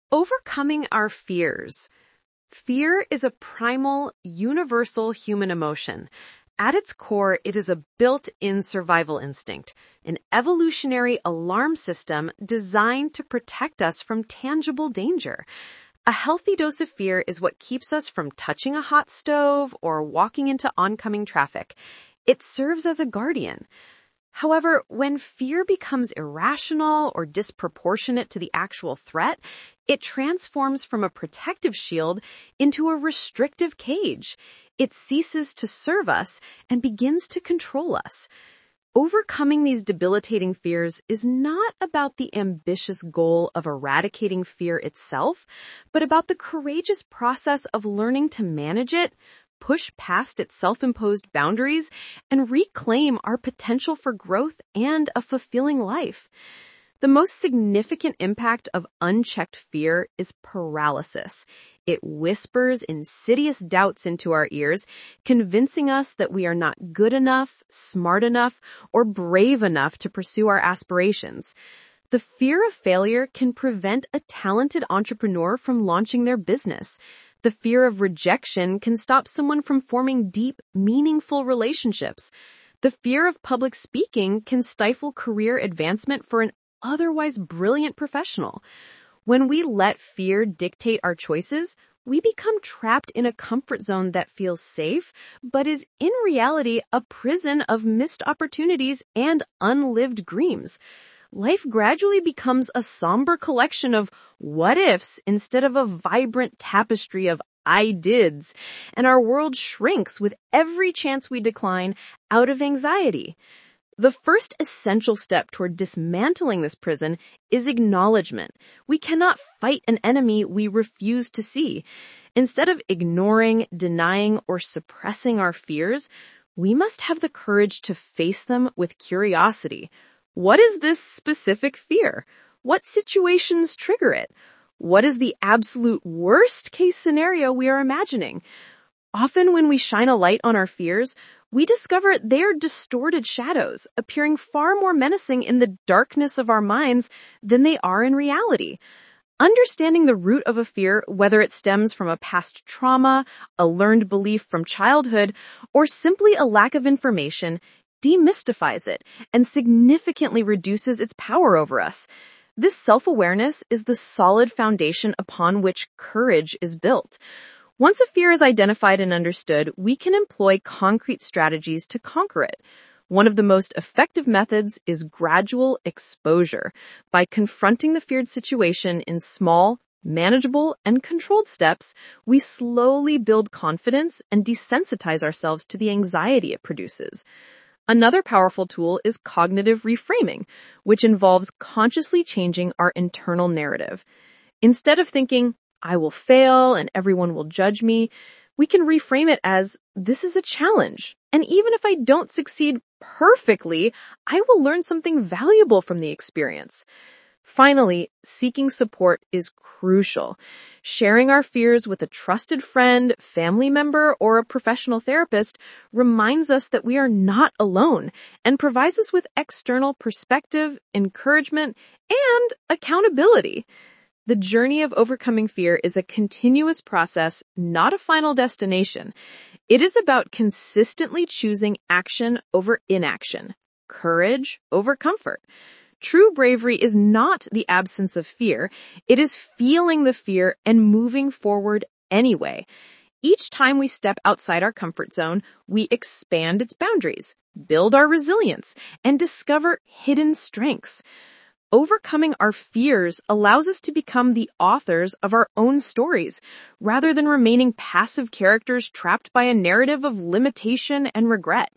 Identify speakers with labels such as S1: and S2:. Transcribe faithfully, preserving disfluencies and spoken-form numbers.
S1: Overcoming our fears. Fear is a primal, universal human emotion. At its core, it is a built-in survival instinct, an evolutionary alarm system designed to protect us from tangible danger. A healthy dose of fear is what keeps us from touching a hot stove or walking into oncoming traffic. It serves as a guardian. However, when fear becomes irrational or disproportionate to the actual threat, it transforms from a protective shield into a restrictive cage. It ceases to serve us and begins to control us. Overcoming these debilitating fears is not about the ambitious goal of eradicating fear itself, but about the courageous process of learning to manage it, push past its self-imposed boundaries, and reclaim our potential for growth and a fulfilling life. The most significant impact of unchecked fear is paralysis. It whispers insidious doubts into our ears, convincing us that we are not good enough, smart enough, or brave enough to pursue our aspirations. The fear of failure can prevent a talented entrepreneur from launching their business. The fear of rejection can stop someone from forming deep, meaningful relationships. The fear of public speaking can stifle career advancement for an otherwise brilliant professional. When we let fear dictate our choices, we become trapped in a comfort zone that feels safe, but is in reality a prison of missed opportunities and unlived dreams. Life gradually becomes a somber collection of what-ifs instead of a vibrant tapestry of I-dids, and our world shrinks with every chance we decline out of anxiety. The first essential step toward dismantling this prison is acknowledgement. We cannot fight an enemy we refuse to see. Instead of ignoring, denying, or suppressing our fears, we must have the courage to face them with curiosity. What is this specific fear? What situations trigger it? What is the absolute worst case scenario we are imagining? Often when we shine a light on our fears, we discover they are distorted shadows, appearing far more menacing in the darkness of our minds than they are in reality. Understanding the root of a fear, whether it stems from a past trauma, a learned belief from childhood, or simply a lack of information, demystifies it and significantly reduces its power over us. This self-awareness is the solid foundation upon which courage is built. Once a fear is identified and understood, we can employ concrete strategies to conquer it. One of the most effective methods is gradual exposure. By confronting the feared situation in small, manageable, and controlled steps, we slowly build confidence and desensitize ourselves to the anxiety it produces. Another powerful tool is cognitive reframing, which involves consciously changing our internal narrative. Instead of thinking, I will fail and everyone will judge me, we can reframe it as, this is a challenge. And even if I don't succeed perfectly, I will learn something valuable from the experience. Finally, seeking support is crucial. Sharing our fears with a trusted friend, family member, or a professional therapist reminds us that we are not alone and provides us with external perspective, encouragement, and accountability. The journey of overcoming fear is a continuous process, not a final destination. It is about consistently choosing action over inaction, courage over comfort. True bravery is not the absence of fear. It is feeling the fear and moving forward anyway. Each time we step outside our comfort zone, we expand its boundaries, build our resilience, and discover hidden strengths. Overcoming our fears allows us to become the authors of our own stories, rather than remaining passive characters trapped by a narrative of limitation and regret.